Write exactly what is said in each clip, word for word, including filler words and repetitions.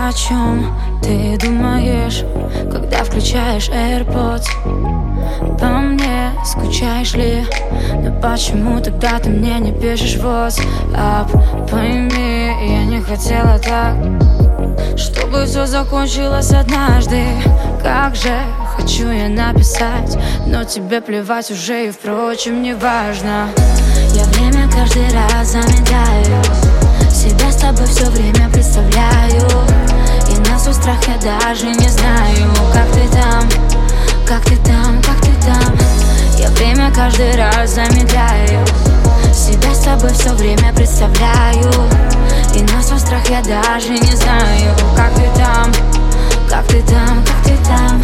О чем ты думаешь, когда включаешь AirPods? По мне скучаешь ли? Но почему тогда ты мне не пишешь WhatsApp? Пойми, я не хотела так, чтобы все закончилось однажды. Как же хочу я написать, но тебе плевать уже и, впрочем, не важно. Я время каждый раз замедляю, себя с тобой все время представляю, и на свой страх я даже не знаю, как ты там, как ты там, как ты там. Я время каждый раз замедляю, себя с тобой все время представляю, и на свой страх я даже не знаю, как ты там, как ты там, как ты там.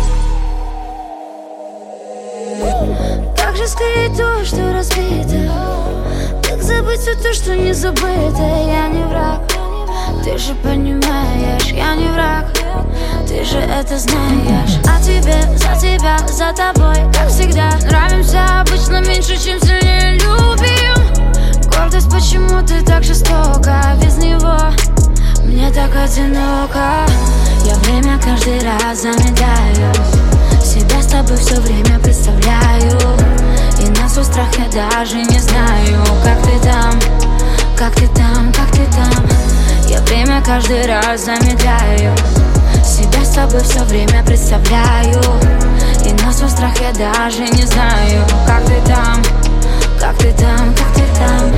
Как же скрыть то, что разбито? Как забыть все то, что не забыто? Я не враг, ты же понимаешь, я не враг, ты же это знаешь. А тебе, за тебя, за тобой, как всегда, нравимся обычно меньше, чем сильнее любим. Гордость, почему ты так жестока? Без него мне так одиноко. Я время каждый раз замедляю, себя с тобой все время представляю, и на свой страх я даже не знаю, как ты там, как ты там, как ты там. Я время каждый раз замедляю, себя с тобой все время представляю, и на свой страх я даже не знаю, как ты там, как ты там, как ты там.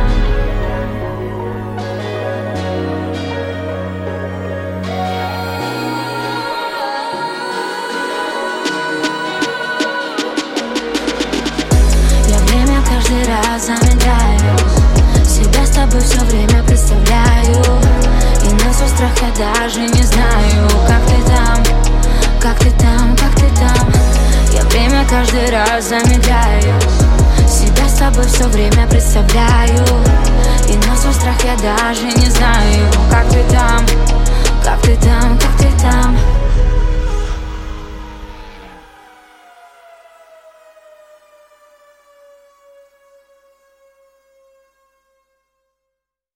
Каждый раз замедляю, себя с тобой все время представляю, и на свой страх я даже не знаю, как ты там, как ты там, как ты там. Я время каждый раз замедляю, себя с тобой все время представляю, и на свой страх я даже не знаю, как ты там, как ты там, как ты там.